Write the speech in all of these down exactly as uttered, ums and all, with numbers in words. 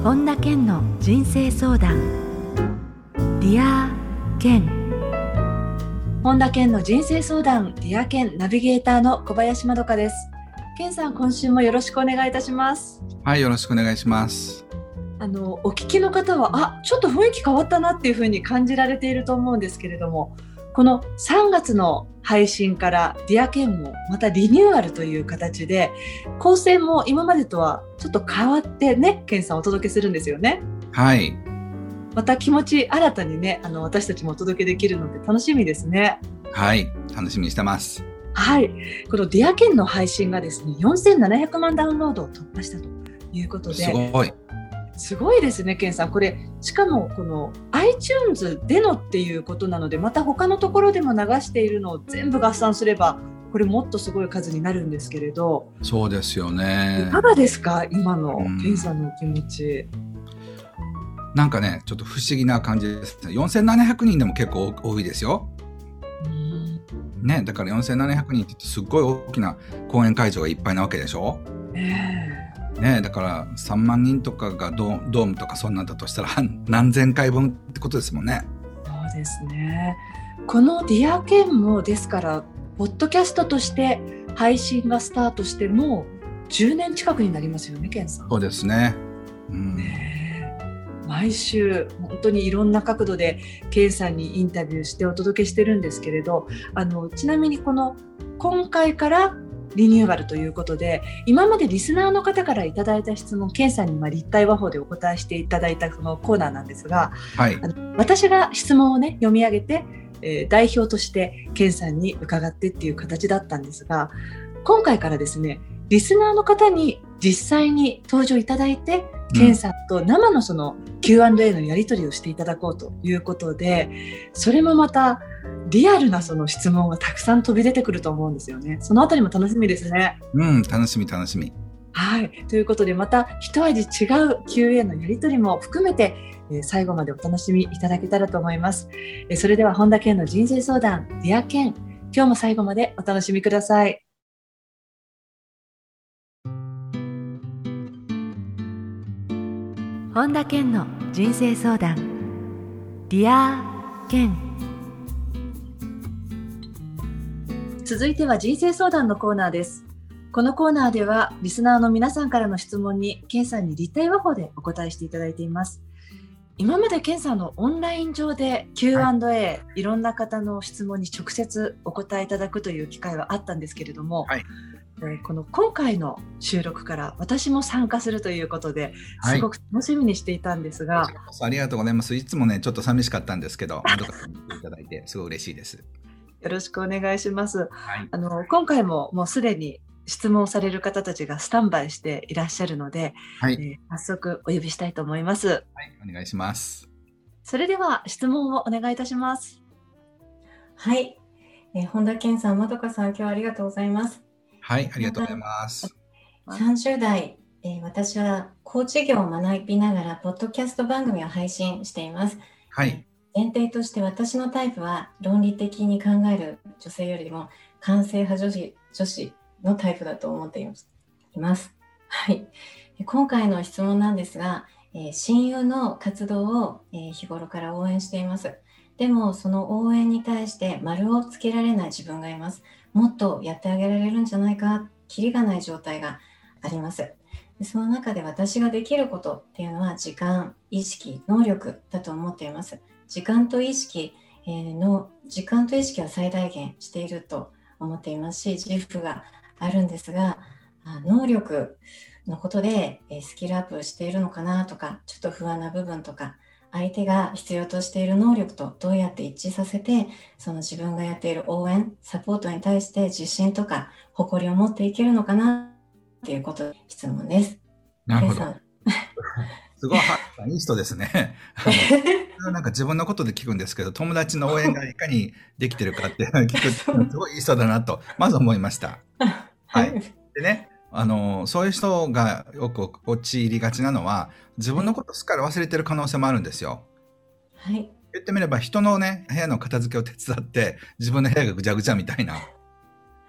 本田健の人生相談。ディア健。本田健の人生相談、ディア健ナビゲーターの小林まどかです。健さん、今週もよろしくお願いいたします。 はい、よろしくお願いします。 あのお聞きの方は、あ、ちょっと雰囲気変わったなっていう風に感じられていると思うんですけれども、このさんがつの配信からディア健もまたリニューアルという形で、構成も今までとはちょっと変わってね、健さんお届けするんですよね。 はい。 また気持ち新たにね、あの私たちもお届けできるので楽しみですね。 はい、楽しみにしてます。 はい、このディア健の配信がですね、よんせんななひゃくまんダウンロードを突破したということで、 すごい。 すごいですね、健さん。これしかもこの iTunes でのっていうことなので、また他のところでも流しているのを全部合算すれば、これもっとすごい数になるんですけれど。 そうですよね。 いかがですか、今の健さんのお気持ち。 なんかね、ちょっと不思議な感じですね。よんせんななひゃくにんでも結構多いですよ。ね、だからよんせんななひゃくにんって言ってすっごい大きな講演会場がいっぱいなわけでしょ。えーね、だからさんまんにんとかが ド, ドームとかそんなんだとしたら何千回分ってことですもんね。 そうですね。このディア健もですから、ポッドキャストとして配信がスタートしてもうじゅうねん近くになりますよね、健さん。 そうですね。うん、 ね、毎週本当にいろんな角度で健さんにインタビューしてお届けしてるんですけれど、あのちなみにこの今回からリニューアルということで、今までリスナーの方からいただいた質問、健さんにまあ立体話法でお答えしていただいたそのコーナーなんですが、はい、あの私が質問をね読み上げて、えー、代表として健さんに伺ってっていう形だったんですが、今回からですね、リスナーの方に実際に登場いただいて、健さんと生のその キューアンドエー のやり取りをしていただこうということで、それもまたリアルなその質問がたくさん飛び出てくると思うんですよね。そのあたりも楽しみですね。 うん、楽しみ楽しみ。 はい、ということで、また一味違う キューアンドエー のやり取りも含めて、えー、最後までお楽しみいただけたらと思います。えー、それでは本田健の人生相談、ディア健、今日も最後までお楽しみください。本田健の人生相談、ディア健。続いては人生相談のコーナーです。このコーナーではリスナーの皆さんからの質問に健さんに立体話法でお答えしていただいています。今まで健さんのオンライン上で キューアンドエー、はい、いろんな方の質問に直接お答えいただくという機会はあったんですけれども、はい、この今回の収録から私も参加するということで、すごく楽しみにしていたんですが、はい、 ありがとうございます。いつもねちょっと寂しかったんですけど、まどかさんに来ていただいてすごい嬉しいです。 よろしくお願いします。はい、あの今回ももうすでに質問される方たちがスタンバイしていらっしゃるので、はい、えー、早速お呼びしたいと思います。 はい、お願いします。 それでは質問をお願いいたします。 はい、えー、本田健さん、まどかさん、今日はありがとうございます。 はい、ありがとうございます。 さんじゅう代、えー、私はコーチ業を学びながらポッドキャスト番組を配信しています。 はい。 前提として私のタイプは論理的に考える女性よりも感性派女子、女子のタイプだと思っています。はい。今回の質問なんですが、えー、親友の活動を、えー、日頃から応援しています。でもその応援に対して丸をつけられない自分がいます。もっとやってあげられるんじゃないか、キリがない状態があります。でその中で私ができることっていうのは時間、意識、能力だと思っています。時間と意識、えー、の時間と意識は最大限していると思っていますし、自負があるんですが、能力のことでスキルアップしているのかなとか、ちょっと不安な部分とか、相手が必要としている能力とどうやって一致させて、その自分がやっている応援、サポートに対して自信とか誇りを持っていけるのかなっていうことで質問です。 なるほど。すごいいい人ですね。なんか自分のことで聞くんですけど、友達の応援がいかにできてるかって聞くすごいいい人だなとまず思いました。はい。でね、あのそういう人がよく陥りがちなのは、自分のことすっかり忘れてる可能性もあるんですよ。 はい。 言ってみれば人のね部屋の片付けを手伝って自分の部屋がぐちゃぐちゃみたいな。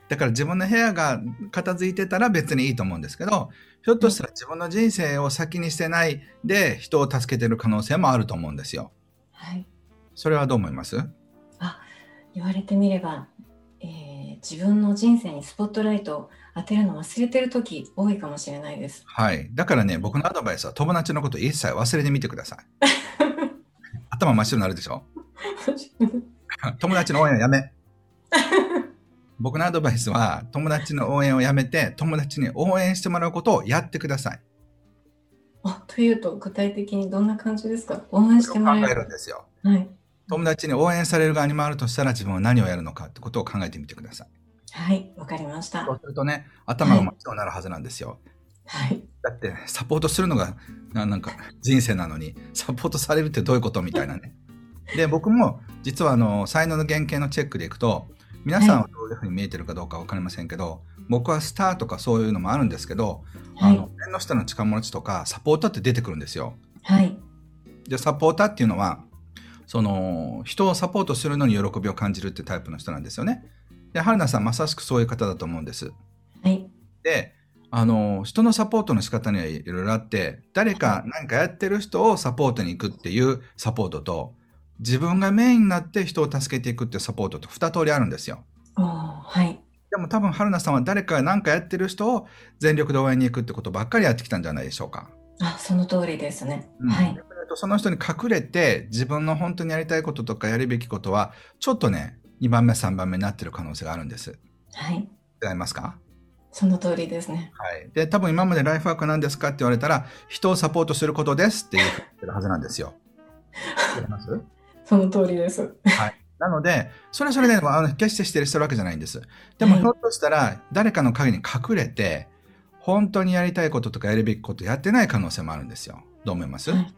だから自分の部屋が片付いてたら別にいいと思うんですけど、ひょっとしたら自分の人生を先にしてないで人を助けてる可能性もあると思うんですよ。 はい。 それはどう思います？ あ、言われてみれば、えー自分の人生にスポットライトを当てるの忘れてる時多いかもしれないです。 はい。だからね、僕のアドバイスは友達のこと一切忘れてみてください。頭真っ白になるでしょ？友達の応援はやめ。僕のアドバイスは友達の応援をやめて、友達に応援してもらうことをやってください。 あ、というと具体的にどんな感じですか？応援してもらえ考える。 るんですよ。 はい。 友達に応援される側に回るとしたら自分は何をやるのかってことを考えてみてください。 はい、わかりました。 そうするとね、頭が真っ白になるはずなんですよ。 はい。 だってサポートするのがななんか人生なのにサポートされるってどういうことみたいなね。で、僕も実はあの才能の原型のチェックでいくと、皆さんはどういうふうに見えてるかどうかわかりませんけど、僕はスターとかそういうのもあるんですけど、 はいあの縁の下の力持ちとかサポーターって出てくるんですよ。 はい。 で、サポーターっていうのはその人をサポートするのに喜びを感じるってタイプの人なんですよね。で、春菜さんまさしくそういう方だと思うんです。 はい。 で、あの人のサポートの仕方にはいろいろあって、誰か何かやってる人をサポートに行くっていうサポートと、自分がメインになって人を助けていくっていうサポートと二通りあるんですよ。 おー、はい。 でも多分春菜さんは誰かが何かやってる人を全力で応援に行くってことばっかりやってきたんじゃないでしょうか。 あ、その通りですね。 うん、 はい。 逆に言うとその人に隠れて自分の本当にやりたいこととかやるべきことはちょっとねにばんめさんばんめになってる可能性があるんです。 はい。 違いますか？ その通りですね。 はい。で、多分今までライフワークなんですかって言われたら、人をサポートすることですって言ってるはずなんですよ。わかります？ その通りです。 はい。なので、それはそれで、あの決してしてるしてるわけじゃないんです。でも、 はいひょっとしたら、誰かの陰に隠れて、本当にやりたいこととかやるべきことやってない可能性もあるんですよ。どう思います？ はい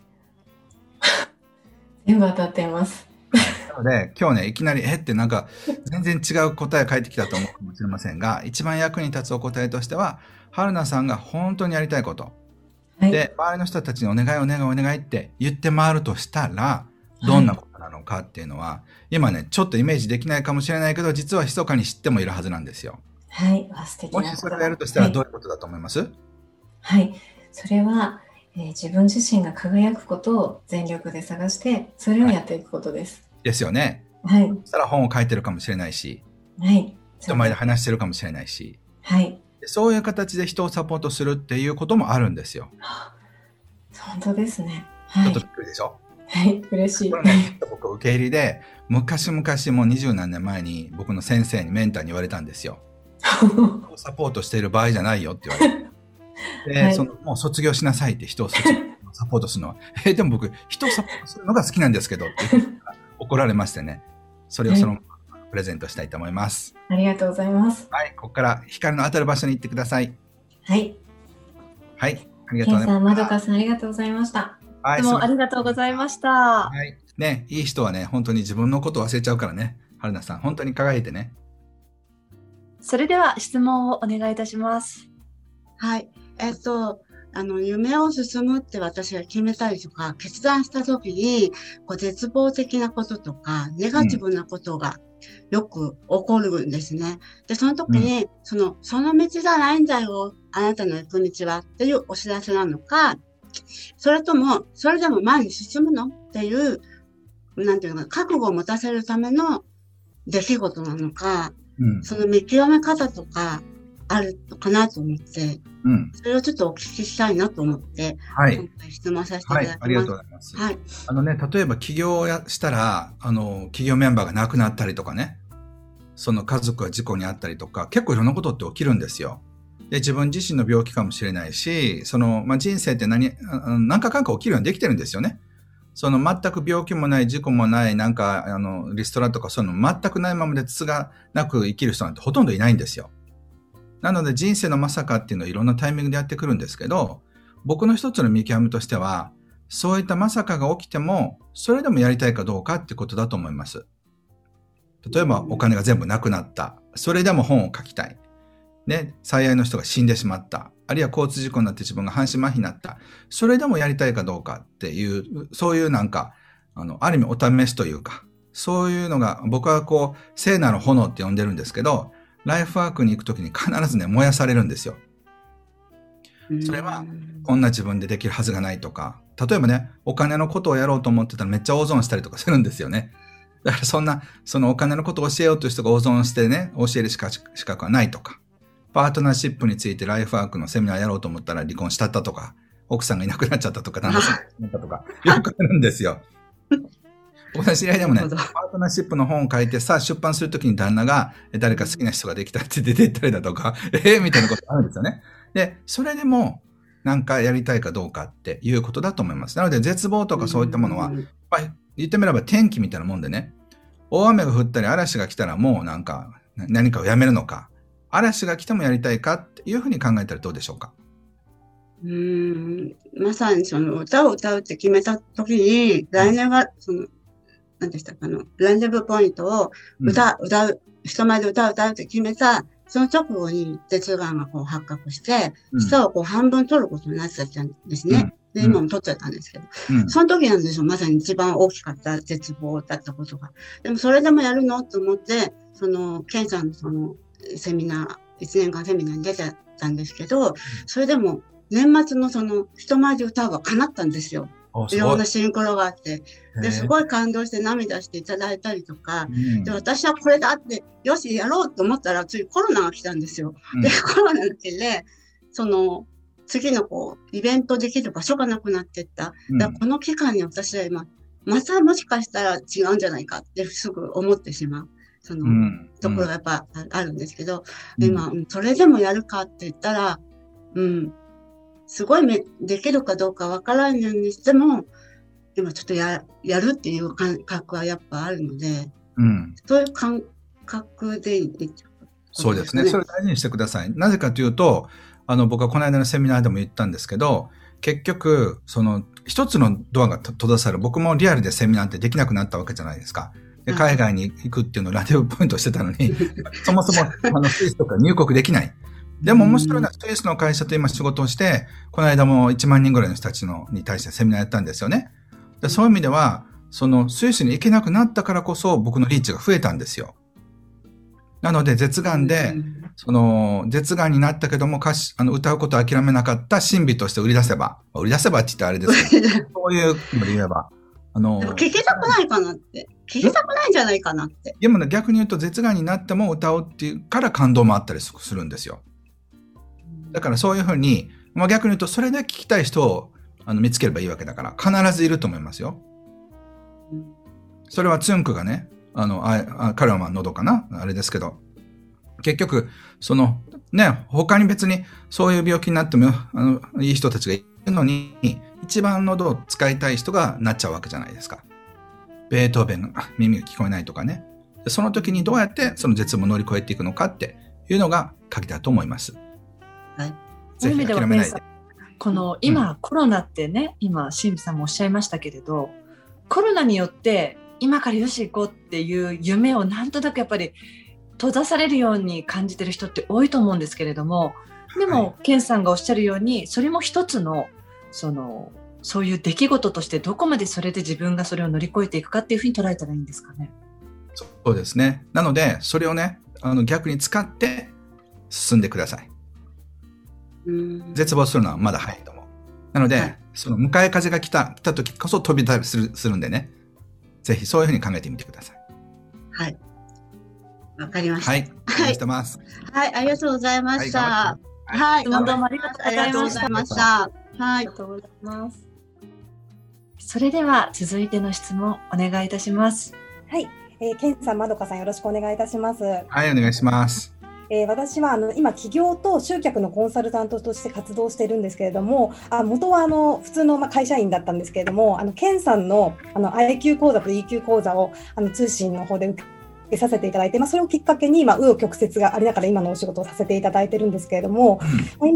全部当たっています。 なので、今日ね、いきなり、えってなんか、全然違う答え返ってきたと思うかもしれませんが、一番役に立つお答えとしては、春菜さんが本当にやりたいこと、 はい。 で、周りの人たちにお願いお願いお願いって言って回るとしたら、どんなことなのかっていうのは、今ね、ちょっとイメージできないかもしれないけど、実は密かに知ってもいるはずなんですよ。 はい。あ、素敵もなしそれをやるとしたらはいどういうことだと思います？ はい。それは、えー自分自身が輝くことを全力で探して、それをやっていくことです。 ですよね。 はい。 そしたら本を書いてるかもしれないし、 はい。 人前で話してるかもしれないし、 はい。 でそういう形で人をサポートするっていうこともあるんですよ。 本当ですね。はいちょっとび。っくりでしょ？ はい。嬉しい。 これね、僕受け入れで、昔々もう二十何年前に僕の先生にメンターに言われたんですよ。サポートしている場合じゃないよって言われて。で、 はいそのもう卒業しなさいって人を卒業サポートするのは。え、でも僕、人をサポートするのが好きなんですけどって怒られましてね。それをそのままプレゼントしたいと思います。 ありがとうございます。 はい、ここから光の当たる場所に行ってください。 はい。 はい、ありがとうございケンさん、まどます。 かさん、ありがとうございました。 はい、 どうもありすいまがとうございました。 せんはい。ね、いい人はね、本当に自分のことを忘れちゃうからね。春菜さん、本当に輝いてね。 それでは質問をお願いいたします。 はい。えっと、あの、夢を進むって私が決めたりとか、決断したときに、こう、絶望的なこととか、ネガティブなことがよく起こるんですね。で、その時に、その、その道じゃないんだよ、あなたの行く道はっていうお知らせなのか、それとも、それでも前に進むのっていう、なんていうのか、覚悟を持たせるための出来事なのか、 うん。 その見極め方とかあるのかなと思って、 うん。 それをちょっとお聞きしたいなと思って、 はい。 今回質問させていたはい、 だきます。 ありがとうございます。 はい。 あのね、例えば起業をやしたら、あの、企業メンバーが亡くなったりとかね、その家族が事故に遭ったりとか、結構いろんなことって起きるんですよ。で、自分自身の病気かもしれないし、その、まあ、人生って何、あ何かかんか起きるようにできてるんですよね。その全く病気もない、事故もない、なんか、あの、リストラとかそういうの全くないままでつがなく生きる人なんてほとんどいないんですよ。なので人生のまさかっていうのはいろんなタイミングでやってくるんですけど、僕の一つの見極めとしては、そういったまさかが起きても、それでもやりたいかどうかってことだと思います。例えばお金が全部なくなった。それでも本を書きたい。ね、最愛の人が死んでしまった。あるいは交通事故になって自分が半身麻痺になった。それでもやりたいかどうかっていう、そういうなんか、あの、ある意味お試しというか、そういうのが僕はこう、聖なる炎って呼んでるんですけど、 ライフワークに行くときに必ずね、燃やされるんですよ。それは、こんな自分でできるはずがないとか、例えばね、お金のことをやろうと思ってたらめっちゃ大損したりとかするんですよね。だからそんな、そのお金のことを教えようという人が大損してね、教える資格はないとか、パートナーシップについてライフワークのセミナーやろうと思ったら離婚したったとか、奥さんがいなくなっちゃったとか、旦那さんがいなくなったとか、よくあるんですよ。僕の知り合いでもね、パートナーシップの本を書いてさ、出版するときに旦那が誰か好きな人ができたって出て行ったりだとか、えーみたいなことあるんですよね。で、それでも、なんかやりたいかどうかっていうことだと思います。なので、絶望とかそういったものは、まあ、言ってみれば天気みたいなもんでね、大雨が降ったり嵐が来たらもうなんか、何かをやめるのか、嵐が来てもやりたいかっていうふうに考えたらどうでしょうか。 うーん、まさにその歌を歌うって決めた時に、来年はその、何でしたか、あの、ランデブーポイントを歌、うん、歌う、人前で歌を歌うって決めた、その直後に舌がんがこう発覚して、舌をこう半分取ることになっちゃったんですね。うん、で、今も取っちゃったんですけど、うん、その時なんですよ、まさに一番大きかった絶望だったことが。でもそれでもやるのと思って、その、ケンさんのその、セミナー、一年間セミナーに出てたんですけど、それでも年末のその人前で歌うが叶ったんですよ。いろんなシンクロがあって。で、すごい感動して涙していただいたりとか、うん、で、私はこれだって、よし、やろうと思ったら、ついコロナが来たんですよ。うん、で、コロナの時で、その、次のこう、イベントできる場所がなくなっていった。うん、だからこの期間に私は今、またもしかしたら違うんじゃないかってすぐ思ってしまう。その、うん、ところがやっぱあるんですけど、うん、今、それでもやるかって言ったら、うん、すごいめできるかどうかわからないにしても、今ちょっとや、やるっていう感覚はやっぱあるので、うん、そういう感覚でいい、ね、 そうですね。それを大事にしてください。なぜかというと、あの、僕はこの間のセミナーでも言ったんですけど、結局、その、一つのドアが閉ざされる。僕もリアルでセミナーってできなくなったわけじゃないですか。で、海外に行くっていうのをランデブーポイントしてたのに、そもそも、あの、スイスとか入国できない。でも面白いのは、スイスの会社と今仕事をして、この間もいちまんにんぐらいの人たちのに対してセミナーやったんですよね。でそういう意味では、そのスイスに行けなくなったからこそ僕のリーチが増えたんですよ。なので、舌がんで、その、舌がんになったけども、歌詞、あの、歌うことを諦めなかった神秘として売り出せば、売り出せばって言ったらあれですけど、そういうので言えば、あの、 聞きたくないかなって。聞きたくないんじゃないかなって。 でもね、逆に言うと、舌がんになっても歌おうっていうから感動もあったりするんですよ。だからそういうふうに、まあ、逆に言うと、それで聞きたい人をあの見つければいいわけだから、必ずいると思いますよ。それはツンクがね、あの、ああ彼はまあ喉かなあれですけど、結局、その、ね、他に別にそういう病気になっても、あの、いい人たちがいるのに、一番喉を使いたい人がなっちゃうわけじゃないですか。ベートーベンが耳が聞こえないとかね。その時にどうやってその絶望を乗り越えていくのかっていうのが鍵だと思います。 はい。ぜひ諦めないで。この今、うん、コロナってね、今、シンビさんもおっしゃいましたけれど、コロナによって今からよし行こうっていう夢をなんとなくやっぱり閉ざされるように感じてる人って多いと思うんですけれども、でも、はい、ケンさんがおっしゃるように、それも一つの、その、そういう出来事としてどこまでそれで自分がそれを乗り越えていくかっていうふうに捉えたらいいんですかね。 そうですね。なので、それをね、あの逆に使って進んでください。絶望するのはまだ早いと思う。なので、はい、その向かい風が来た、来た時こそ飛び出する、するんでね。ぜひそういうふうに考えてみてください。 はい。わかりました。 はい。お願いしてます。 はい。ありがとうございました。はい。 どうもありがとうございました。 ましたはい。 ありがとうございます。それでは続いての質問お願いいたします。 はい。えー、ケンさん、まどかさんよろしくお願いいたします。 はい、お願いします。 えー、私はあの今企業と集客のコンサルタントとして活動しているんですけれども、あ元はあの普通のまあ会社員だったんですけれども、あのケンさんのあの アイキュー 講座と イーキュー 講座をあの通信の方で受けさせていただいて、まあ、それをきっかけに今紆余曲折がありながら今のお仕事をさせていただいているんですけれども、うん、今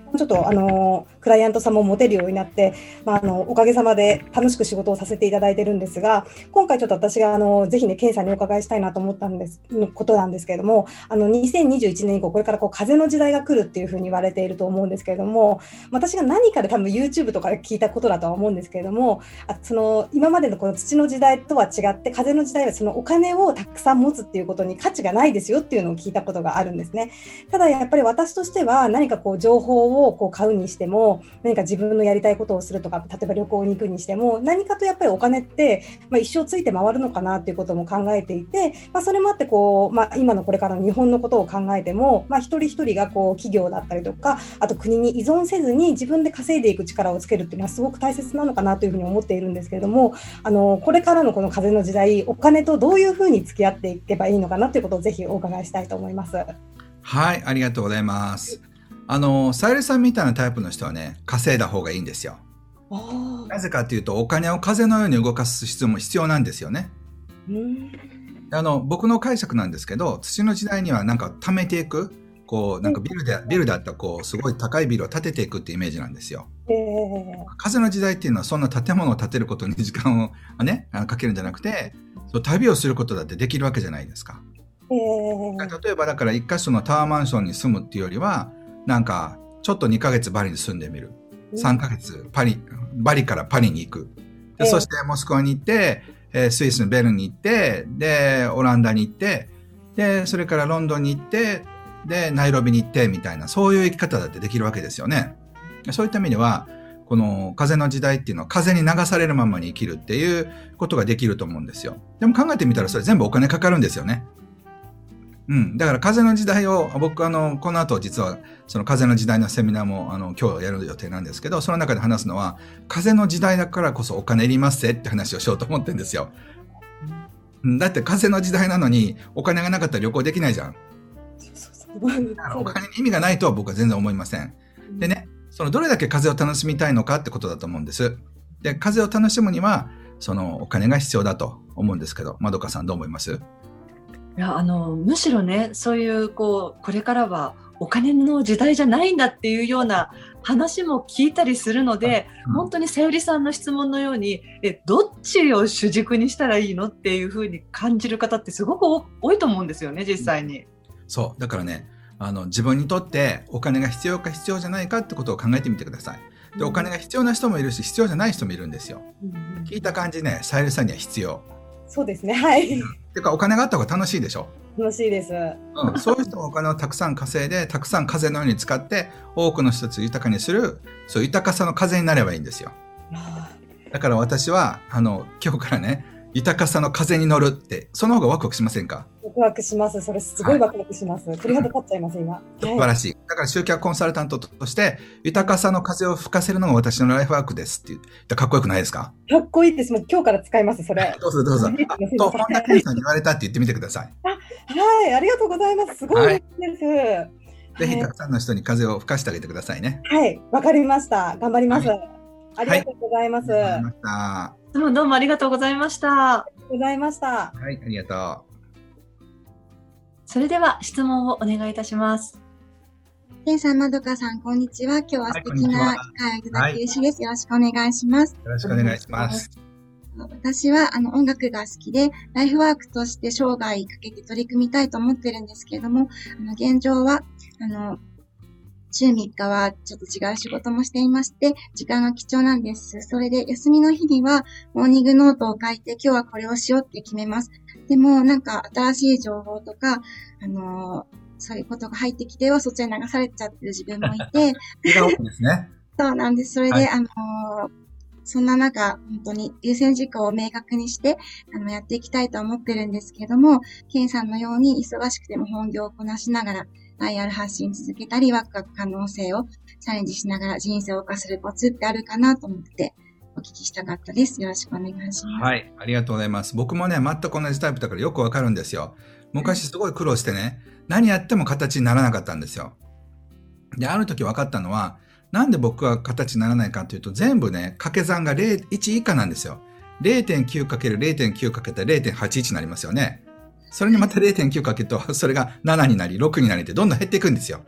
ちょっとあのクライアントさんも持てるようになって、まあ、あのおかげさまで楽しく仕事をさせていただいてるんですが、今回ちょっと私があのぜひね、ケンさんにお伺いしたいなと思ったんですのことなんですけれども、あのにせんにじゅういちねん以降これからこう風の時代が来るっていうふうに言われていると思うんですけれども、私が何かで多分 YouTube とかで聞いたことだとは思うんですけれども、あその今までのこの土の時代とは違って風の時代はそのお金をたくさん持つっていうことに価値がないですよっていうのを聞いたことがあるんですね。ただやっぱり私としては何かこう情報をこう買うにしても、何か自分のやりたいことをするとか、例えば旅行に行くにしても、何かとやっぱりお金って、まあ、一生ついて回るのかなっていうことも考えていて、まあ、それもあってこう、まあ、今のこれからの日本のことを考えても、まあ、一人一人がこう企業だったりとか、あと国に依存せずに自分で稼いでいく力をつけるっていうのはすごく大切なのかなというふうに思っているんですけれども、あのこれからのこの風の時代、お金とどういうふうに付き合っていけばいいのかなということをぜひお伺いしたいと思います。 はい、ありがとうございます。あの、さゆりさんみたいなタイプの人はね、稼いだ方がいいんですよ。なぜかというと、お金を風のように動かす必要も必要なんですよね。うんあの僕の解釈なんですけど、土の時代にはなんか貯めていく、こうなんかビルでビルだったらこうすごい高いビルを建てていくってイメージなんですよ。えー、風の時代っていうのはそんな建物を建てることに時間をねかけるんじゃなくて、そう旅をすることだってできるわけじゃないですか。えー、例えばだから一箇所のタワーマンションに住むっていうよりは、なんかちょっとにかげつバリに住んでみる、さんかげつパリバリからパリに行く、で、えー、そしてモスクワに行って、えー、スイスのベルンに行って、でオランダに行って、でそれからロンドンに行って、でナイロビに行ってみたいな、そういう生き方だってできるわけですよね。そういった意味ではこの風の時代っていうのは風に流されるままに生きるっていうことができると思うんですよ。でも考えてみたらそれ全部お金かかるんですよね。うん、だから風の時代を僕あのこの後実はその風の時代のセミナーもあの今日やる予定なんですけど、その中で話すのは風の時代だからこそお金いりますぜって話をしようと思ってるんですよ。だって風の時代なのにお金がなかったら旅行できないじゃん。だからお金に意味がないとは僕は全然思いません。でね、そのどれだけ風を楽しみたいのかってことだと思うんです。で、風を楽しむにはそのお金が必要だと思うんですけど、まどかさんどう思います？ いや、あのむしろね、そういうこうこれからはお金の時代じゃないんだっていうような話も聞いたりするので、うん、本当にさゆりさんの質問のようにえどっちを主軸にしたらいいのっていうふうに感じる方ってすごく多いと思うんですよね、実際に。そうだからね、あの自分にとってお金が必要か必要じゃないかってことを考えてみてください。で、お金が必要な人もいるし必要じゃない人もいるんですよ。うん、聞いた感じね、さゆりさんには必要。 そうですね、はい。 てかお金があった方が楽しいでしょ。 楽しいです、 うん、そういう人がお金をたくさん稼いでたくさん風のように使って多くの人たちを豊かにする、そういう豊かさの風になればいいんですよ。だから私はあの今日からね、豊かさの風に乗るって、その方がワクワクしませんか？ ワクワクします。それすごいワクワクします。はい、鳥肌立っちゃいます今。 素晴らしい。だから集客コンサルタントとして豊かさの風を吹かせるのが私のライフワークですっていう、かっこよくないですか？ かっこいいです。もう今日から使いますそれ。 どうぞどうぞ。あと本田健さんに言われたって言ってみてください。 あ、はい、ありがとうございます。すごいです。はい、 ぜひたくさんの人に風を吹かしてあげてくださいね。 はい、わかりました。頑張ります。はい、ありがとうございます。はい、 どうもどうもありがとうございました。 ありがとうございました。 はい、ありがとう。 それでは質問をお願いいたします。 ケンさん、まどかさん、こんにちは。今日は素敵な会をいただき嬉しいです。よろしくお願いします。 よろしくお願いします。 私はあの音楽が好きで、ライフワークとして生涯かけて取り組みたいと思ってるんですけれども、あの現状はあの週みっかはちょっと違う仕事もしていまして、時間が貴重なんです。それで休みの日にはモーニングノートを書いて、今日はこれをしようって決めます。でもなんか新しい情報とか、あのー、そういうことが入ってきてはそっちに流されちゃってる自分もいて。 ですね。 そうなんです。それで、はい、あのー、そんな中、本当に優先事項を明確にして、あの、やっていきたいと思ってるんですけれども、ケンさんのように忙しくても本業をこなしながら、アイアール 発信続けたり、ワクワク可能性をチャレンジしながら人生を謳歌するコツってあるかなと思ってお聞きしたかったです。よろしくお願いします。 はい、ありがとうございます。僕もね、全く同じタイプだからよくわかるんですよ。昔すごい苦労してね、何やっても形にならなかったんですよ。で、ある時分かったのは、なんで僕は形にならないかというと、全部ね、掛け算がいち以下なんですよ。れいてんきゅうかけるれいてんきゅうかけたら れいてんはちいち になりますよね。それにまた れいてんきゅうかけると、それがななになり、ろくになりってどんどん減っていくんですよ。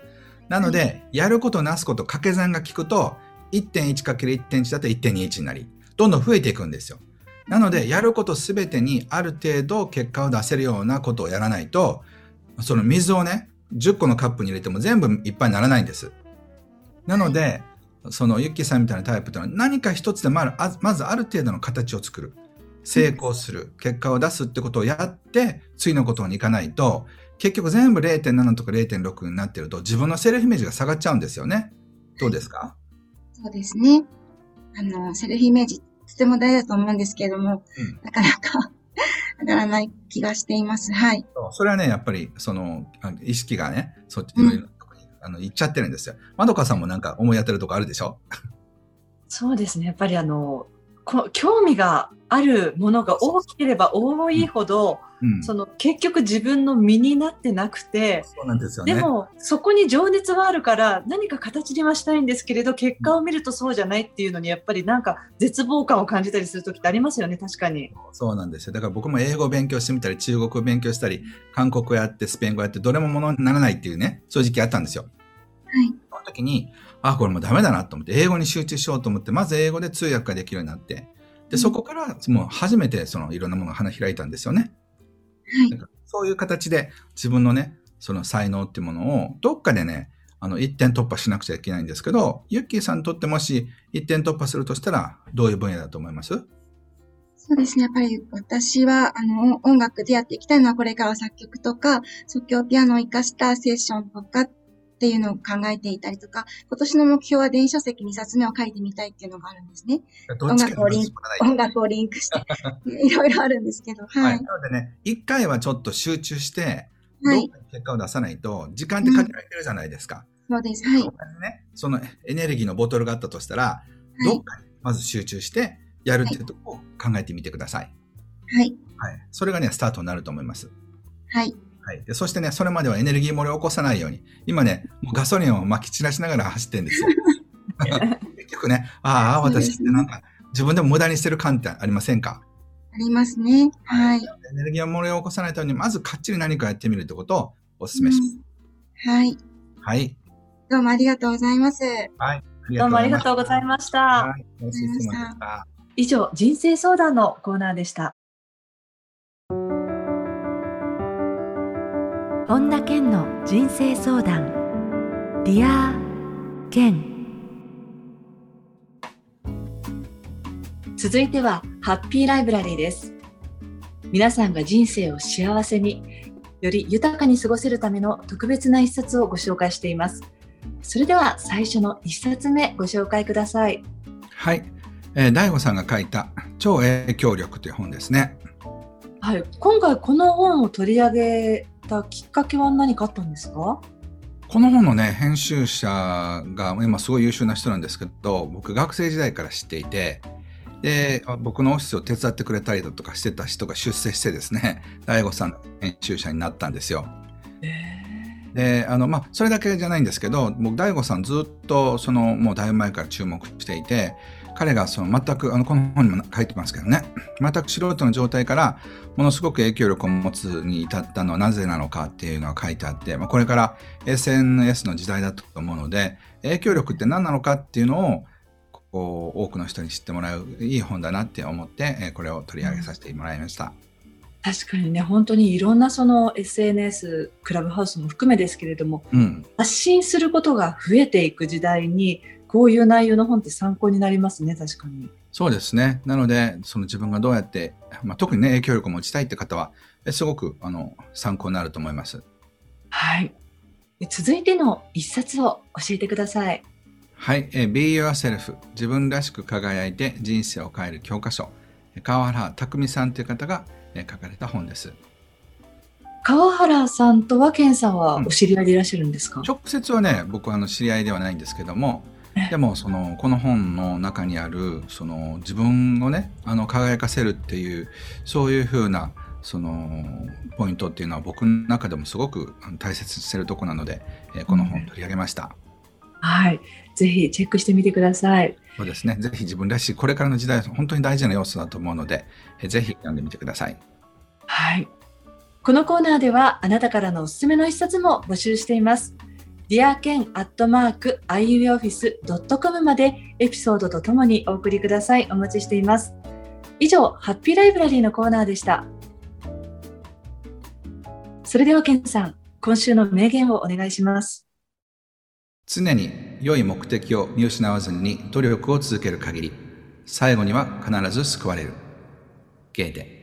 なので、やることなすこと掛け算が効くと いってんいちかけるいってんいち だと いってんにいち になり、どんどん増えていくんですよ。なので、やることすべてにある程度結果を出せるようなことをやらないと、その水をね、じゅっこのカップに入れても全部いっぱいにならないんです。なので、そのユッキーさんみたいなタイプというのは何か一つでまず、まずある程度の形を作る。成功する。結果を出すってことをやって、次のことに行かないと、結局全部 れいてんなな とか れいてんろく になってると自分のセルフイメージが下がっちゃうんですよね。どうですか？ そうですね。あの、セルフイメージとても大事だと思うんですけれども、うん、なかなか上がらない気がしています。はい。 そう、それはね、やっぱり、その、意識がね、そっちの、うん、あの、行っちゃってるんですよ。まどかさんもなんか思い当たるとこあるでしょ？ そうですね。やっぱりあの、こ興味があるものが大きければ多いほど、うんうん、その結局自分の身になってなくて、 そうなんですよね。 でもそこに情熱はあるから何か形にはしたいんですけれど、結果を見るとそうじゃないっていうのにやっぱりなんか絶望感を感じたりする時ってありますよね。確かに。 そうなんですよ。だから僕も英語を勉強してみたり、中国語を勉強したり、韓国語やってスペイン語やってどれもものにならないっていうね、そういう時期あったんですよ。 はい。 その時に、あ、これもうダメだなと思って、英語に集中しようと思って、まず英語で通訳ができるようになって、で、そこからもう初めてそのいろんなものが花開いたんですよね。 はい。 だからそういう形で自分のね、その才能っていうものをどっかでね、あの一点突破しなくちゃいけないんですけど、ユッキーさんにとってもし一点突破するとしたらどういう分野だと思います？ そうですね。やっぱり私はあの音楽でやっていきたいのはこれから作曲とか即興ピアノを活かしたセッションとかっていうのを考えていたりとか、今年の目標は電子書籍にさつめを書いてみたいっていうのがあるんですね。音楽をリンク、音楽をリンクして、いろいろあるんですけど、はい。はい、 なのでね、一回はちょっと集中して、どう結果を出さないと、時間って限られてるじゃないですか。 うん、そうです。はい。 ね、そのエネルギーのボトルがあったとしたら、はい、どっかにまず集中してやるっていうところを考えてみてください。 はい。 はい。それがね、スタートになると思います。 はい。 はい、でそしてね、それまではエネルギー漏れを起こさないように、今ね、もうガソリンを撒き散らしながら走ってるんですよ。結局ね、ああ、私ってなんか自分でも無駄にしてる感ってありませんか？ ありますね。はい。 エネルギー漏れを起こさないために、まずかっちり何かやってみるってことをお勧めします。 うん、はい。 はい。 どうもありがとうございます。 はい。 どうもありがとうございました。はい。以上、人生相談のコーナーでした。本田健の人生相談。ディア健。続いてはハッピーライブラリーです。皆さんが人生を幸せに、より豊かに過ごせるための特別な一冊をご紹介しています。それでは最初の一冊目ご紹介ください。 はい、えー、大悟さんが書いた超影響力という本ですね。 はい、今回この本を取り上げたきっかけは何かあったんですか？ この本のね、編集者が今すごい優秀な人なんですけど、僕学生時代から知っていて、で、僕のオフィスを手伝ってくれたりだとかしてた人が出世してですね、大悟さんの編集者になったんですよ。で、あの、まあ、それだけじゃないんですけど、僕、大悟さんずっと、その、もうだいぶ前から注目していて、彼がその全く、あの、この本にも書いてますけどね、全く素人の状態から、ものすごく影響力を持つに至ったのはなぜなのかっていうのが書いてあって、まあ、これから エスエヌエス の時代だと思うので、影響力って何なのかっていうのを、こう、多くの人に知ってもらういい本だなって思って、これを取り上げさせてもらいました。 確かにね、本当にいろんなその エスエヌエス、クラブハウスも含めですけれども、うん、発信することが増えていく時代に、こういう内容の本って参考になりますね、確かに。 そうですね。なので、その自分がどうやって、まあ、特にね、影響力を持ちたいって方は、すごくあの参考になると思います。 はい。続いての一冊を教えてください。 はい。え Be Yourself、自分らしく輝いて人生を変える教科書。川原拓海さんという方が書かれた本です。 川原さんとは健さんはお知り合いでいらっしゃるんですか？ うん、直接はね、僕はあの知り合いではないんですけども、でもそのこの本の中にあるその自分をね、あの輝かせるっていうそういう風なそのポイントっていうのは僕の中でもすごく大切にしてるところなので、この本を取り上げました。 うん、はい、ぜひチェックしてみてください。 そうですね。ぜひ自分らしいこれからの時代本当に大事な要素だと思うので、ぜひ読んでみてください。 はい。このコーナーではあなたからのおすすめの一冊も募集しています。 ディアケンアットマークアイウェイオフィスドットコム までエピソードとともにお送りください。お待ちしています。以上、ハッピーライブラリーのコーナーでした。それではケンさん、今週の名言をお願いします。 常に良い目的を見失わずに努力を続ける限り、最後には必ず救われる。ゲーテ。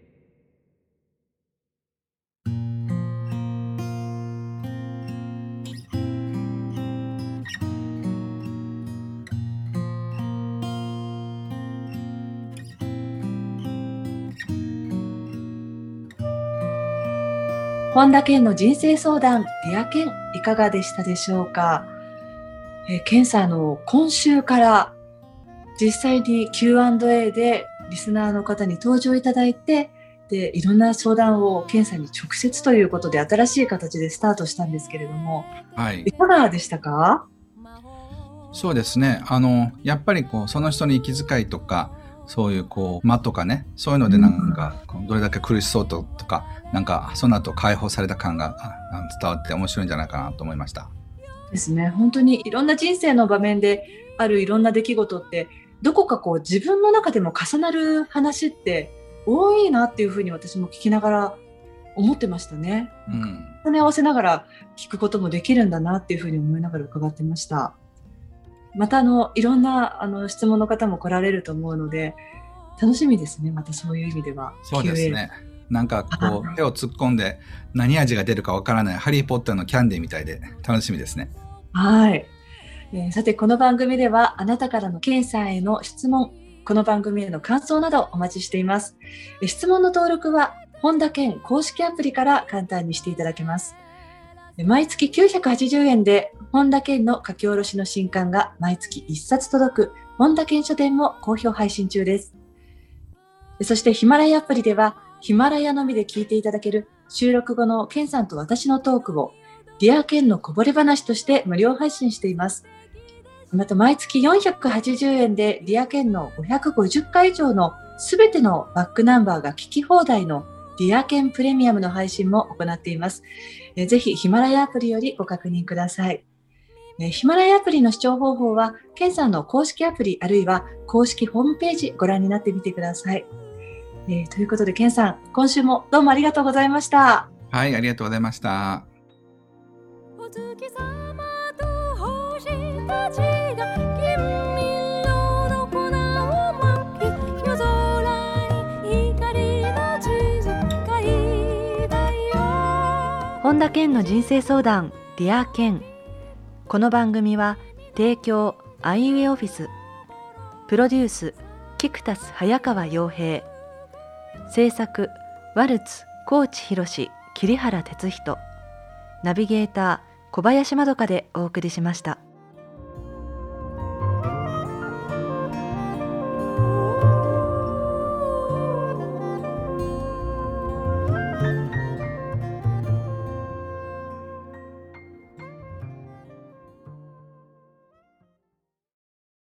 本田健の人生相談、ディアケン、いかがでしたでしょうか。えー、ケンさん、の今週から実際に キューアンドエー でリスナーの方に登場いただいて、でいろんな相談をケンさんに直接ということで新しい形でスタートしたんですけれども、はい、いかがでしたか？ そうですね、あのやっぱりこうその人の息遣いとか、そういうこう間とかね、そういうのでなんかどれだけ苦しそうととか、なんかその後解放された感が伝わって面白いんじゃないかなと思いました。 ですね。本当にいろんな人生の場面であるいろんな出来事って、どこかこう自分の中でも重なる話って多いなっていうふうに私も聞きながら思ってましたね。うん、重ね合わせながら聞くこともできるんだなっていうふうに思いながら伺ってました。またあのいろんなあの質問の方も来られると思うので楽しみですね。またそういう意味では。 そうですね。なんかこう手を突っ込んで何味が出るかわからないハリーポッターのキャンディーみたいで楽しみですね。 はい、えー、さてこの番組ではあなたからのケンさんへの質問、この番組への感想などお待ちしています。えー、質問の登録は本田健公式アプリから簡単にしていただけます。毎月きゅうひゃくはちじゅうえんで本田健の書き下ろしの新刊が毎月いっさつ届く本田健書店も好評配信中です。そしてヒマラヤアプリではヒマラヤのみで聞いていただける収録後のケンさんと私のトークをディアケンのこぼれ話として無料配信しています。また毎月よんひゃくはちじゅうえんでディアケンのごひゃくごじゅっかい以上のすべてのバックナンバーが聞き放題のディアケンプレミアムの配信も行っています。えぜひヒマラヤアプリよりご確認ください。えヒマラヤアプリの視聴方法はケンさんの公式アプリあるいは公式ホームページご覧になってみてください。えー、ということでケンさん、今週もどうもありがとうございました。 はい、ありがとうございました。 お月様と星たちが金色の粉をまき、夜空に光の地図書いたよ。 本田健の人生相談、ディアケン。この番組は提供アイウェイオフィス、プロデュースキクタス早川洋平、制作ワルツ高知博史桐原哲人、ナビゲーター小林まどかでお送りしました。